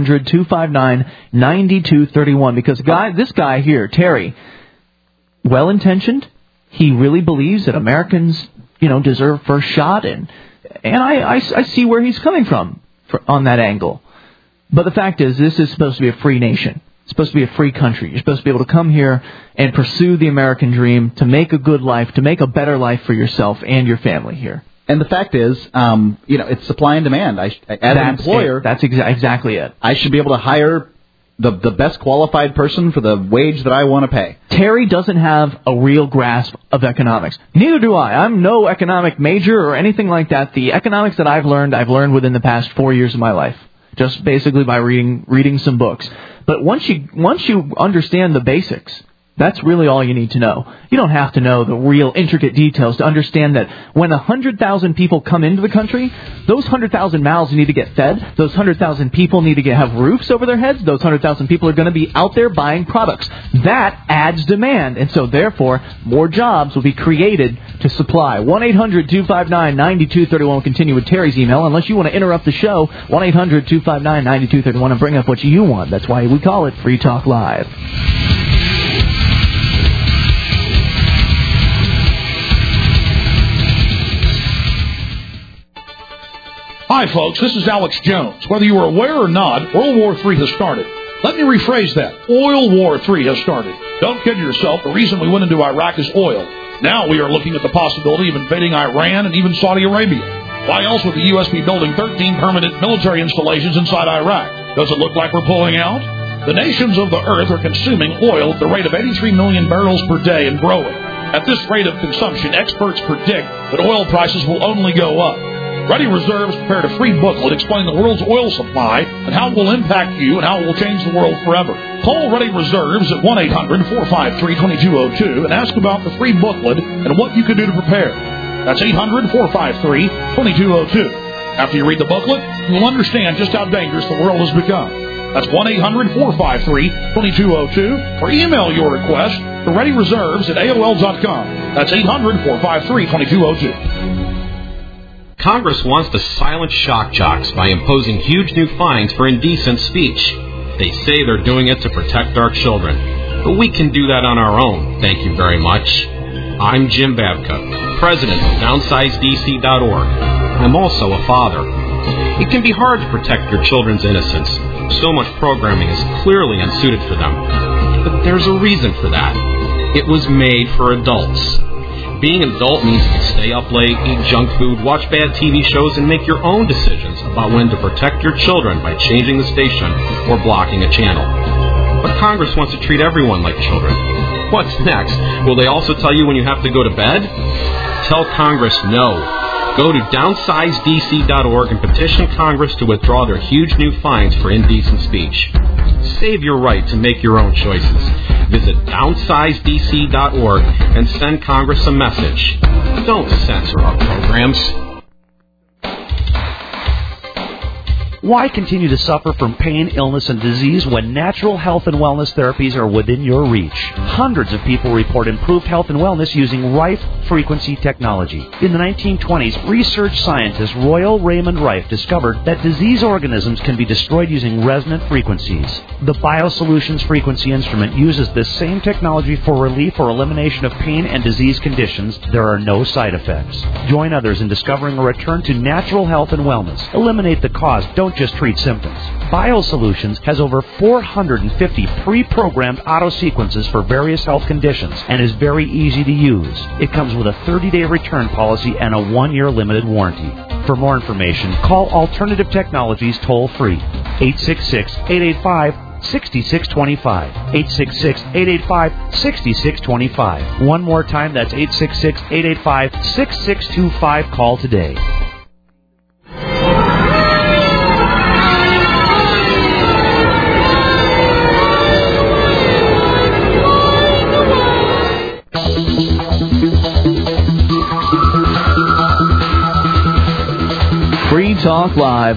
Speaker 2: 1-800-259-9231. Because this guy here, Terry, well-intentioned, he really believes that Americans, deserve first shot. And I see where he's coming from on that angle. But the fact is, this is supposed to be a free nation. It's supposed to be a free country. You're supposed to be able to come here and pursue the American dream to make a good life, to make a better life for yourself and your family here.
Speaker 3: And the fact is, it's supply and demand. As an employer,
Speaker 2: that's exactly it.
Speaker 3: I should be able to hire the best qualified person for the wage that I want to pay.
Speaker 2: Terry doesn't have a real grasp of economics. Neither do I. I'm no economic major or anything like that. The economics that I've learned within the past 4 years of my life, just basically by reading some books. But once you understand the basics, that's really all you need to know. You don't have to know the real intricate details to understand that when 100,000 people come into the country, those 100,000 mouths need to get fed. Those 100,000 people need to have roofs over their heads. Those 100,000 people are going to be out there buying products. That adds demand, and so therefore more jobs will be created to supply. 1-800-259-9231 will continue with Terry's email. Unless you want to interrupt the show, 1-800-259-9231 and bring up what you want. That's why we call it Free Talk Live.
Speaker 12: Hi, folks. This is Alex Jones. Whether you are aware or not, World War III has started. Let me rephrase that. Oil War III has started. Don't kid yourself. The reason we went into Iraq is oil. Now we are looking at the possibility of invading Iran and even Saudi Arabia. Why else would the U.S. be building 13 permanent military installations inside Iraq? Does it look like we're pulling out? The nations of the earth are consuming oil at the rate of 83 million barrels per day and growing. At this rate of consumption, experts predict that oil prices will only go up. Ready Reserves prepared a free booklet explaining the world's oil supply and how it will impact you and how it will change the world forever. Call Ready Reserves at 1-800-453-2202 and ask about the free booklet and what you can do to prepare. That's 800-453-2202. After you read the booklet, you'll understand just how dangerous the world has become. That's 1-800-453-2202 or email your request to ReadyReserves@AOL.com. That's 800-453-2202.
Speaker 13: Congress wants to silence shock jocks by imposing huge new fines for indecent speech. They say they're doing it to protect our children. But we can do that on our own, thank you very much. I'm Jim Babka, president of DownsizeDC.org. I'm also a father. It can be hard to protect your children's innocence. So much programming is clearly unsuited for them. But there's a reason for that. It was made for adults. Being an adult means you can stay up late, eat junk food, watch bad TV shows, and make your own decisions about when to protect your children by changing the station or blocking a channel. But Congress wants to treat everyone like children. What's next? Will they also tell you when you have to go to bed? Tell Congress no. Go to DownsizeDC.org and petition Congress to withdraw their huge new fines for indecent speech. Save your right to make your own choices. Visit DownsizeDC.org and send Congress a message. Don't censor our programs.
Speaker 9: Why continue to suffer from pain, illness, and disease when natural health and wellness therapies are within your reach? Hundreds of people report improved health and wellness using Rife frequency technology. In the 1920s, research scientist Royal Raymond Rife discovered that disease organisms can be destroyed using resonant frequencies. The BioSolutions frequency instrument uses this same technology for relief or elimination of pain and disease conditions. There are no side effects. Join others in discovering a return to natural health and wellness. Eliminate the cause. Don't just treat symptoms. BioSolutions has over 450 pre-programmed auto sequences for various health conditions and is very easy to use. It comes with a 30-day return policy and a 1-year limited warranty. For more information, call Alternative Technologies toll-free, 866-885-6625, 866-885-6625. One more time, that's 866-885-6625. Call today.
Speaker 2: Free Talk Live,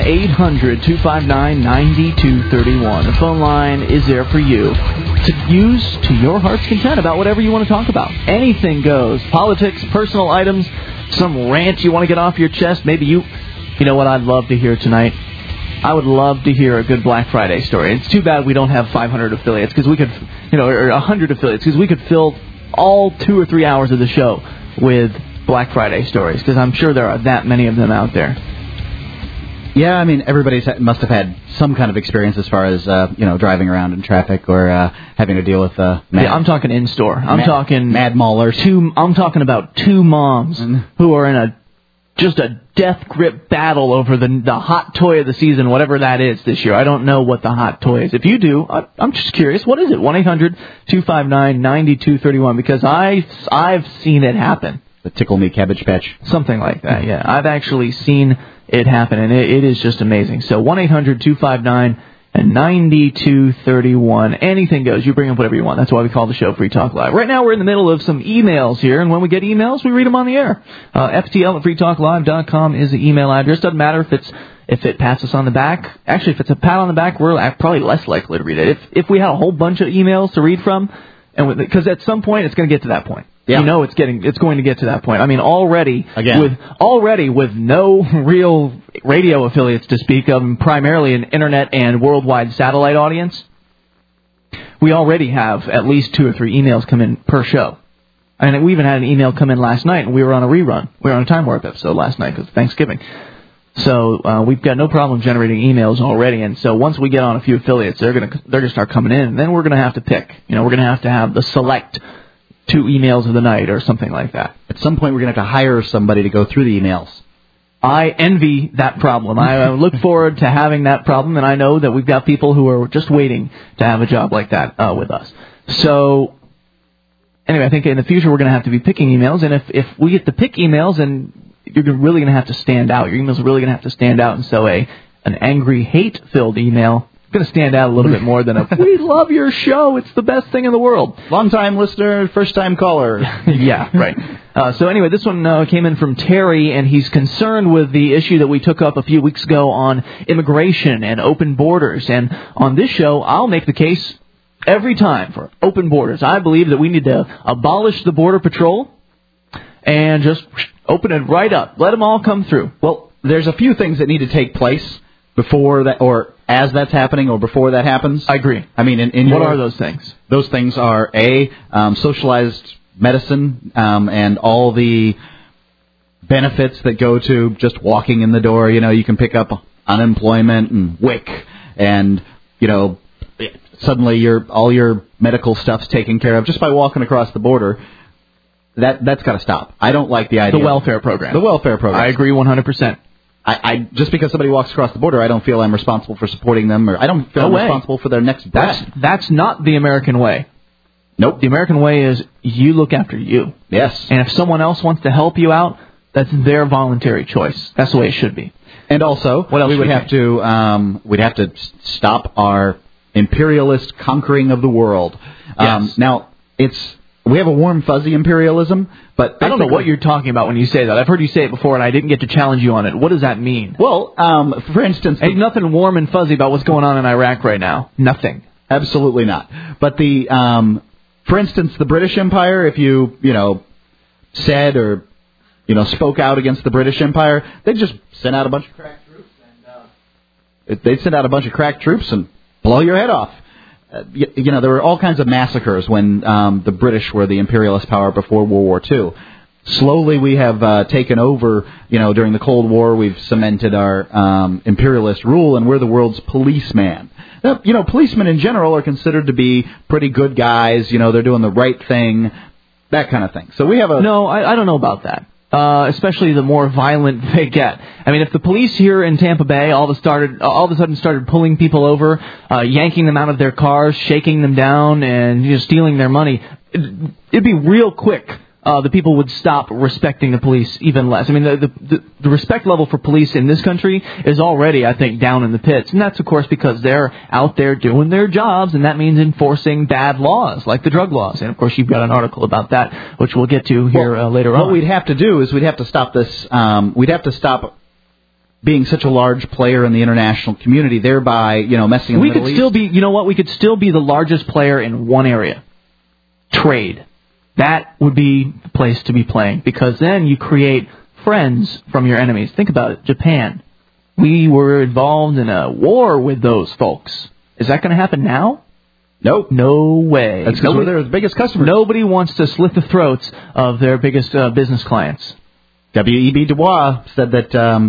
Speaker 2: 1-800-259-9231. The phone line is there for you to use to your heart's content about whatever you want to talk about. Anything goes. Politics, personal items, some rant you want to get off your chest. Maybe you know what I'd love to hear tonight? I would love to hear a good Black Friday story. It's too bad we don't have 500 affiliates, because we could, or 100 affiliates, because we could fill all 2 or 3 hours of the show with Black Friday stories, because I'm sure there are that many of them out there.
Speaker 3: Yeah, I mean, everybody must have had some kind of experience as far as, driving around in traffic or having to deal with
Speaker 2: I'm talking in-store. I'm talking
Speaker 3: mad maulers.
Speaker 2: I'm talking about two moms who are in just a death grip battle over the hot toy of the season, whatever that is this year. I don't know what the hot toy is. If you do, I'm just curious. What is it? 1-800-259-9231, because I've seen it happen.
Speaker 3: The Tickle Me Cabbage Patch.
Speaker 2: Something like that, yeah. I've actually seen it happen, and it is just amazing. So 1-800-259-9231. Anything goes. You bring up whatever you want. That's why we call the show Free Talk Live. Right now we're in the middle of some emails here, and when we get emails, we read them on the air. FTL@freetalklive.com is the email address. Doesn't matter if it pats us on the back. Actually, if it's a pat on the back, we're probably less likely to read it. If we had a whole bunch of emails to read from, because at some point it's going to get to that point. Yeah. It's going to get to that point. I mean, already with no real radio affiliates to speak of, and primarily an internet and worldwide satellite audience, we already have at least 2 or 3 emails come in per show. And we even had an email come in last night, and we were on a rerun. We were on a Time Warp episode last night because of Thanksgiving. So we've got no problem generating emails already, and so once we get on a few affiliates, they're gonna start coming in, and then we're gonna have to pick. We're gonna have to have the select 2 emails of the night or something like that.
Speaker 3: At some point, we're going to have to hire somebody to go through the emails.
Speaker 2: I envy that problem. I look forward to having that problem, and I know that we've got people who are just waiting to have a job like that with us. So, anyway, I think in the future we're going to have to be picking emails, and if we get to pick emails, then you're really going to have to stand out. Your emails are really going to have to stand out, and so an angry, hate-filled email going to stand out a little bit more than we love your show, it's the best thing in the world.
Speaker 3: Long-time listener, first-time caller.
Speaker 2: Yeah, right. So anyway, this one came in from Terry, and he's concerned with the issue that we took up a few weeks ago on immigration and open borders. And on this show, I'll make the case every time for open borders. I believe that we need to abolish the Border Patrol and just open it right up. Let them all come through.
Speaker 3: Well, there's a few things that need to take place before that, or as that's happening, or before that happens.
Speaker 2: I agree.
Speaker 3: I mean,
Speaker 2: what are those things?
Speaker 3: Those things are socialized medicine and all the benefits that go to just walking in the door. You know, you can pick up unemployment and WIC, and suddenly all your medical stuff's taken care of just by walking across the border. That's got to stop. I don't like the idea.
Speaker 2: The welfare program.
Speaker 3: The welfare program.
Speaker 2: I agree 100%.
Speaker 3: I just because somebody walks across the border, I don't feel I'm responsible for supporting them, or I don't feel I'm responsible for their next breath.
Speaker 2: That's not the American way.
Speaker 3: Nope.
Speaker 2: The American way is you look after you.
Speaker 3: Yes.
Speaker 2: And if someone else wants to help you out, that's their voluntary choice. That's the way it should be.
Speaker 3: And also, we would have to stop our imperialist conquering of the world.
Speaker 2: Yes.
Speaker 3: Now, we have a warm, fuzzy imperialism, but
Speaker 2: I don't know what you're talking about when you say that. I've heard you say it before, and I didn't get to challenge you on it. What does that mean?
Speaker 3: Well, for instance...
Speaker 2: Ain't nothing warm and fuzzy about what's going on in Iraq right now. Nothing.
Speaker 3: Absolutely not. But for instance, the British Empire, if you said or, spoke out against the British Empire, they'd just send out a bunch of crack troops, and they'd send out a bunch of crack troops and blow your head off. There were all kinds of massacres when the British were the imperialist power before World War II. Slowly we have taken over, during the Cold War, we've cemented our imperialist rule, and we're the world's policeman. Now, policemen in general are considered to be pretty good guys, they're doing the right thing, that kind of thing. So we have
Speaker 2: No, I don't know about that. Especially the more violent they get. I mean, if the police here in Tampa Bay all of a sudden started pulling people over, yanking them out of their cars, shaking them down, and stealing their money, it'd be real quick. The people would stop respecting the police even less. I mean, the respect level for police in this country is already, I think, down in the pits. And that's, of course, because they're out there doing their jobs, and that means enforcing bad laws, like the drug laws. And, of course, you've got an article about that, which we'll get to here later on.
Speaker 3: What we'd have to do is we'd have to stop this. We'd have to stop being such a large player in the international community, thereby, messing in the Middle East.
Speaker 2: We could still be the largest player in one area. Trade. That would be the place to be playing, because then you create friends from your enemies. Think about it. Japan. We were involved in a war with those folks. Is that going to happen now?
Speaker 3: Nope.
Speaker 2: No way.
Speaker 3: That's because we're their biggest customers.
Speaker 2: Nobody wants to slit the throats of their biggest business clients.
Speaker 3: W.E.B. Du Bois said that,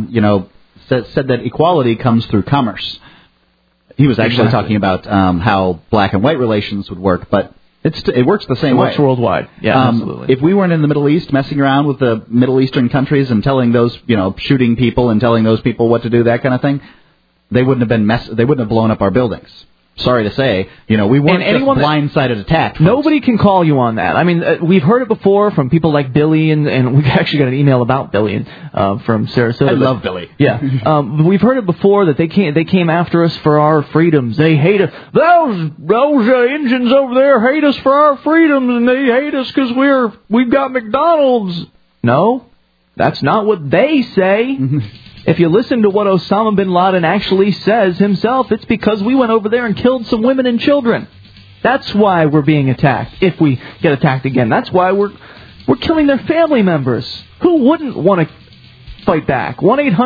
Speaker 3: said that equality comes through commerce. He was actually talking about how black and white relations would work, but it works the same way.
Speaker 2: It works worldwide. Yeah, absolutely.
Speaker 3: If we weren't in the Middle East messing around with the Middle Eastern countries and telling those, shooting people and telling those people what to do, that kind of thing, they wouldn't have blown up our buildings. Sorry to say, we weren't just blindsided attacked.
Speaker 2: Nobody can call you on that. I mean, we've heard it before from people like Billy, and we actually got an email about Billy from Sarasota.
Speaker 3: I love Billy.
Speaker 2: Yeah, we've heard it before that they came after us for our freedoms. They hate us. Those Indians over there hate us for our freedoms, and they hate us because we've got McDonald's. No, that's not what they say. If you listen to what Osama bin Laden actually says himself, it's because we went over there and killed some women and children. That's why we're being attacked, if we get attacked again. That's why we're killing their family members. Who wouldn't want to fight back?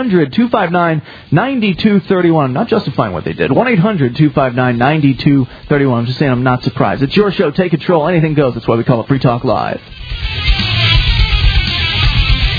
Speaker 2: 1-800-259-9231. I'm not justifying what they did. 1-800-259-9231. I'm just saying I'm not surprised. It's your show. Take control. Anything goes. That's why we call it Free Talk Live.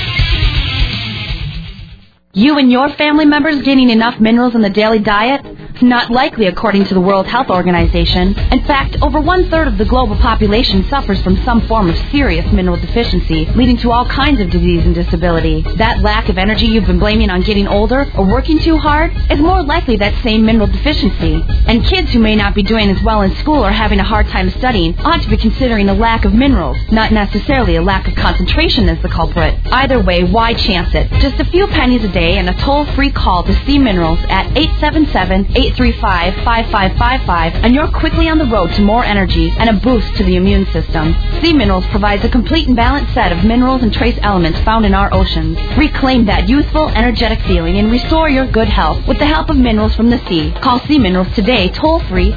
Speaker 14: You and your family members getting enough minerals in the daily diet?
Speaker 10: Not likely, according to the World Health Organization. In fact, over 1/3 of the global population suffers from some form of serious mineral deficiency, leading to all kinds of disease and disability. That lack of energy you've been blaming on getting older or working too hard is more likely that same mineral deficiency. And kids who may not be doing as well in school or having a hard time studying ought to be considering a lack of minerals, not necessarily a lack of concentration as the culprit. Either way, why chance it? Just a few pennies a day and a toll-free call to C Minerals at 877-835-5555, and you're quickly on the road to more energy and a boost to the immune system. C Minerals provides a complete and balanced set of minerals and trace elements found in our oceans. Reclaim that youthful, energetic feeling and restore your good health with the help of minerals from the sea. Call C Minerals today, toll-free,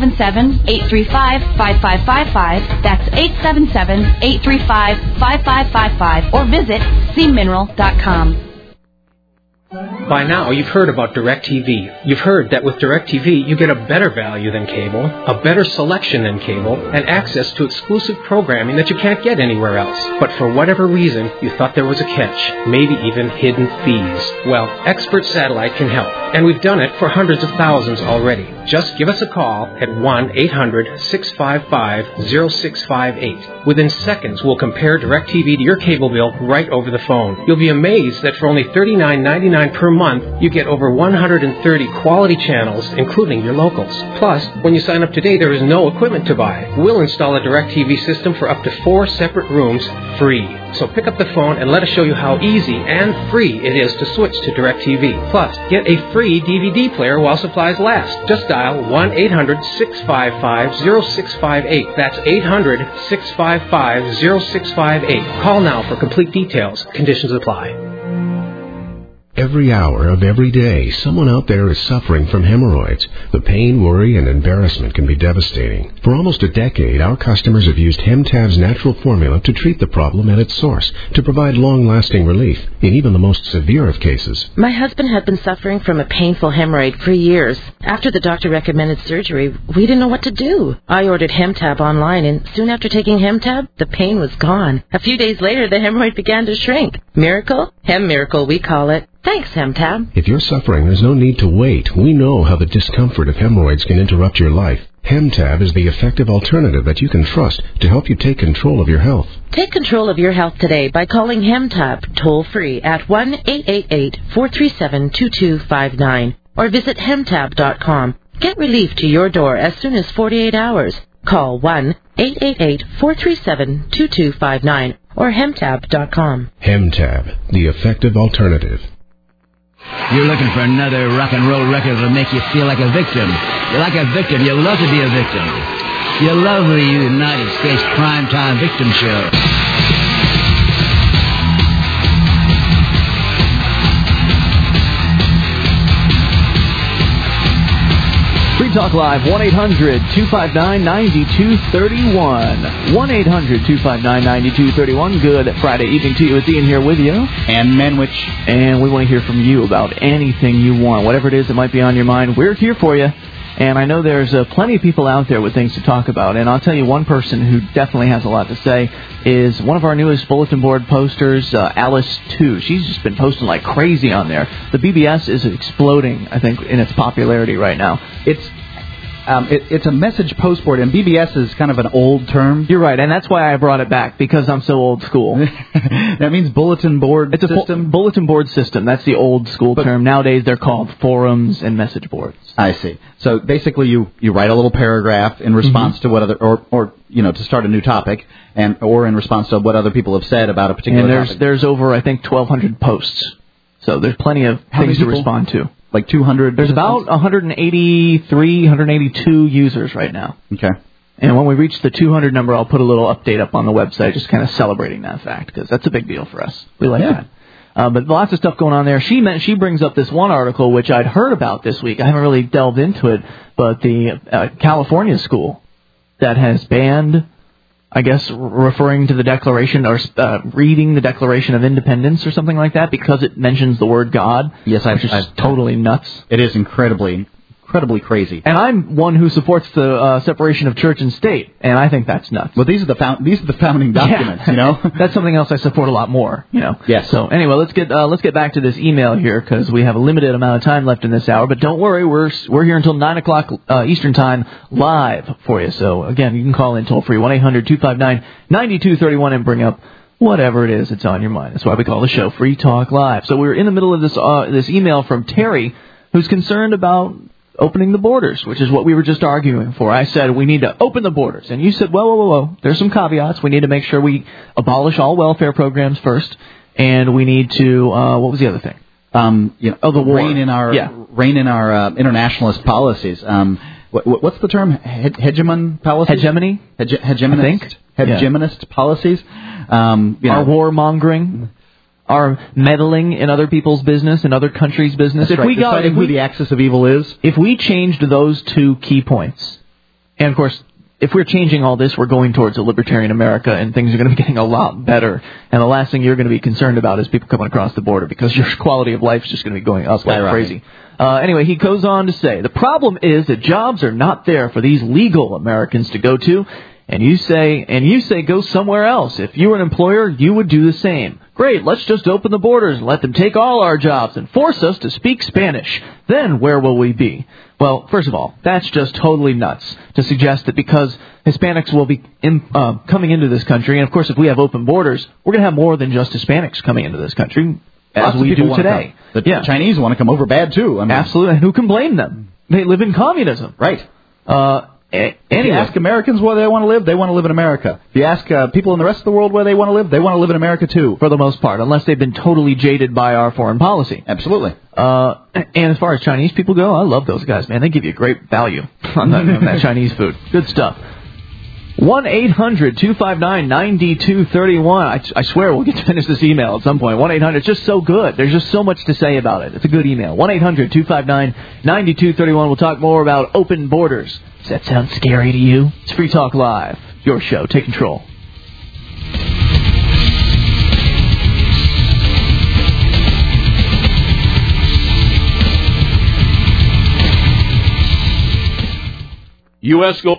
Speaker 10: 877-835-5555. That's 877-835-5555, or visit cmineral.com.
Speaker 14: By now, you've heard about DirecTV. You've heard that with DirecTV, you get a better value than cable, a better selection than cable, and access to exclusive programming that you can't get anywhere else. But for whatever reason, you thought there was a catch, maybe even hidden fees. Well, Expert Satellite can help, and we've done it for hundreds of thousands already. Just give us a call at 1-800-655-0658. Within seconds, we'll compare DirecTV to your cable bill right over the phone. You'll be amazed that for only $39.99 per month, you get over 130 quality channels, including your locals. Plus, when you sign up today, there is no equipment to buy. We'll install a DirecTV system for up to 4 separate rooms free. So pick up the phone and let us show you how easy and free it is to switch to DirecTV. Plus, get a free DVD player while supplies last. Just dial 1-800-655-0658. That's 800-655-0658. Call now for complete details. Conditions apply.
Speaker 15: Every hour of every day, someone out there is suffering from hemorrhoids. The pain, worry, and embarrassment can be devastating. For almost a decade, our customers have used Hemtab's natural formula to treat the problem at its source, to provide long-lasting relief in even the most severe of cases.
Speaker 16: My husband had been suffering from a painful hemorrhoid for years. After the doctor recommended surgery, we didn't know what to do. I ordered Hemtab online, and soon after taking Hemtab, the pain was gone. A few days later, the hemorrhoid began to shrink. Miracle? Hem miracle, we call it. Thanks, Hemtab.
Speaker 15: If you're suffering, there's no need to wait. We know how the discomfort of hemorrhoids can interrupt your life. Hemtab is the effective alternative that you can trust to help you take control of your health.
Speaker 16: Take control of your health today by calling Hemtab toll-free at 1-888-437-2259 or visit Hemtab.com. Get relief to your door as soon as 48 hours. Call 1-888-437-2259 or Hemtab.com.
Speaker 15: Hemtab, the effective alternative.
Speaker 8: You're looking for another rock and roll record that'll make you feel like a victim. You're like a victim. You love to be a victim. You love the United States Primetime Victim Show.
Speaker 2: Free Talk Live, 1-800-259-9231. 1-800-259-9231. Good Friday evening to you. It's Ian here with you.
Speaker 3: And Manwich.
Speaker 2: And we want to hear from you about anything you want. Whatever it is that might be on your mind, we're here for you. And I know there's plenty of people out there with things to talk about. And I'll tell you one person who definitely has a lot to say is one of our newest bulletin board posters, Alice 2. She's just been posting like crazy on there. The BBS is exploding, I think, in its popularity right now.
Speaker 3: It's a message post board, and BBS is kind of an old term.
Speaker 2: You're right, and that's why I brought it back, because I'm so old school.
Speaker 3: That means bulletin board system?
Speaker 2: Bulletin board system. That's the old school term. Nowadays, they're called forums and message boards.
Speaker 3: I see. So basically, you write a little paragraph in response to what other, or to start a new topic, or in response to what other people have said about a particular topic.
Speaker 2: And there's over, I think, 1,200 posts. So there's plenty of things to respond to.
Speaker 3: Like 200?
Speaker 2: There's about 183, 182 users right now.
Speaker 3: Okay.
Speaker 2: And when we reach the 200 number, I'll put a little update up on the website, just kind of celebrating that fact, because that's a big deal for us. We like that. But lots of stuff going on there. She brings up this one article, which I'd heard about this week. I haven't really delved into it, but the California school that has banned, I guess, referring to the Declaration or reading the Declaration of Independence or something like that because it mentions the word God.
Speaker 3: Yes,
Speaker 2: which is totally nuts.
Speaker 3: It is incredibly incredibly crazy.
Speaker 2: And I'm one who supports the separation of church and state, and I think that's nuts.
Speaker 3: Well, these are the founding documents,
Speaker 2: yeah.
Speaker 3: you know.
Speaker 2: That's something else I support a lot more, you know.
Speaker 3: Yes.
Speaker 2: So anyway, let's get back to this email here because we have a limited amount of time left in this hour. But don't worry, we're here until 9 o'clock Eastern Time live for you. So again, you can call in toll free 1-800-259-9231 and bring up whatever it is that's on your mind. That's why we call the show Free Talk Live. So we're in the middle of this email from Terry, who's concerned about opening the borders, which is what we were just arguing for. I said we need to open the borders, and you said, whoa. There's some caveats. We need to make sure we abolish all welfare programs first, and we need to what was the other thing?
Speaker 3: The war. Rein in our internationalist policies. What's the term? Hegemon policies?
Speaker 2: Hegemony?
Speaker 3: Hegemonist? I think. Hegemonist policies.
Speaker 2: Our warmongering. Our meddling in other people's business, in other countries' business.
Speaker 3: Deciding who the axis of evil is.
Speaker 2: If we changed those two key points, and of course, if we're changing all this, we're going towards a libertarian America, and things are going to be getting a lot better. And the last thing you're going to be concerned about is people coming across the border, because your quality of life is just going to be going up like crazy. Anyway, he goes on to say, the problem is that jobs are not there for these legal Americans to go to, and you say go somewhere else. If you were an employer, you would do the same. Great, let's just open the borders and let them take all our jobs and force us to speak Spanish. Then where will we be? Well, first of all, that's just totally nuts to suggest that because Hispanics will be coming into this country, and of course if we have open borders, we're going to have more than just Hispanics coming into this country, as we do today.
Speaker 3: The Chinese want to come over bad too.
Speaker 2: Absolutely, and who can blame them? They live in communism.
Speaker 3: Right.
Speaker 2: Anyway.
Speaker 3: If you ask Americans where they want to live in America. If you ask people in the rest of the world where they want to live in America too.
Speaker 2: For the most part, unless they've been totally jaded by our foreign policy.
Speaker 3: Absolutely.
Speaker 2: And as far as Chinese people go, I love those guys, man. They give you great value on that Chinese food. Good stuff. 1-800-259-9231. I swear we'll get to finish this email at some point. 1-800. It's just so good. There's just so much to say about it. It's a good email. 1-800-259-9231. We'll talk more about open borders. Does that sound scary to you? It's Free Talk Live. Your show. Take control.
Speaker 1: U.S. Gold.